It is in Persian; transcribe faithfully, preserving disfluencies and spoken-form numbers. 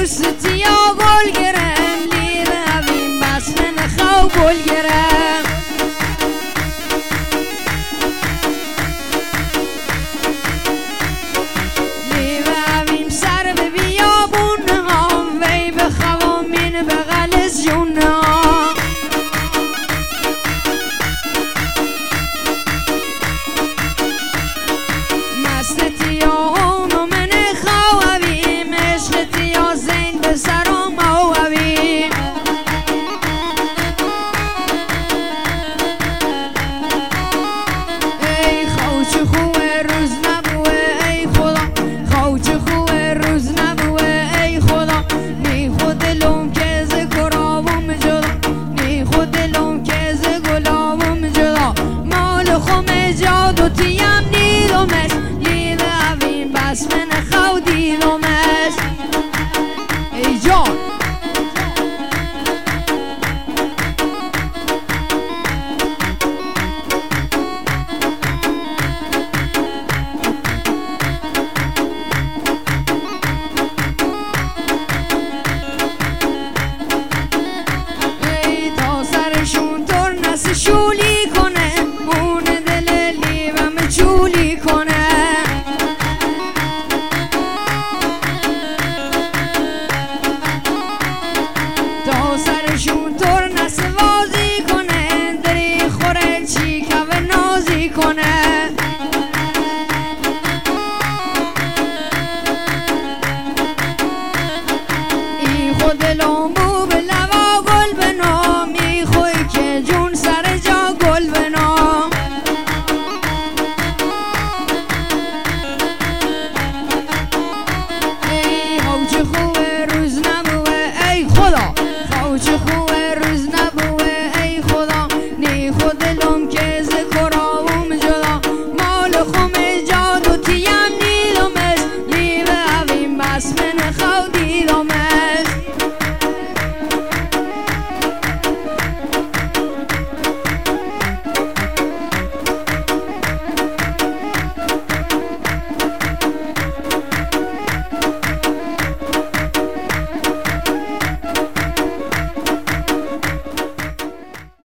ستیا گل گرم لی رویم بس من خو گل گرم لی رویم سر به بیابون ها وی به خوامین بغل جون ها مستیا و من خواهیم عشقتیا زین به سرام آویم ای خوچ خوه روز نبوه ای خدا خوچ خوه روز نبوه ای خدا نی خود دلم که ز گرابم جدا نی خود دلم که ز گلابم جدا مال خم جاد و تیم نیدمش لی رویم بس من خو دیدمش ای جان ای تا سرشون تر نس شولی کنه اون دل لیوم چولی کنه تا سرشون تر نس وازی کنه دری خوره چی که نازی کنه ای خود دلم بو به لوا گل بنام ای خوی که جون سر جا گل بنام ای خوچ خوه روز نبوه ای خدا خوچ خوه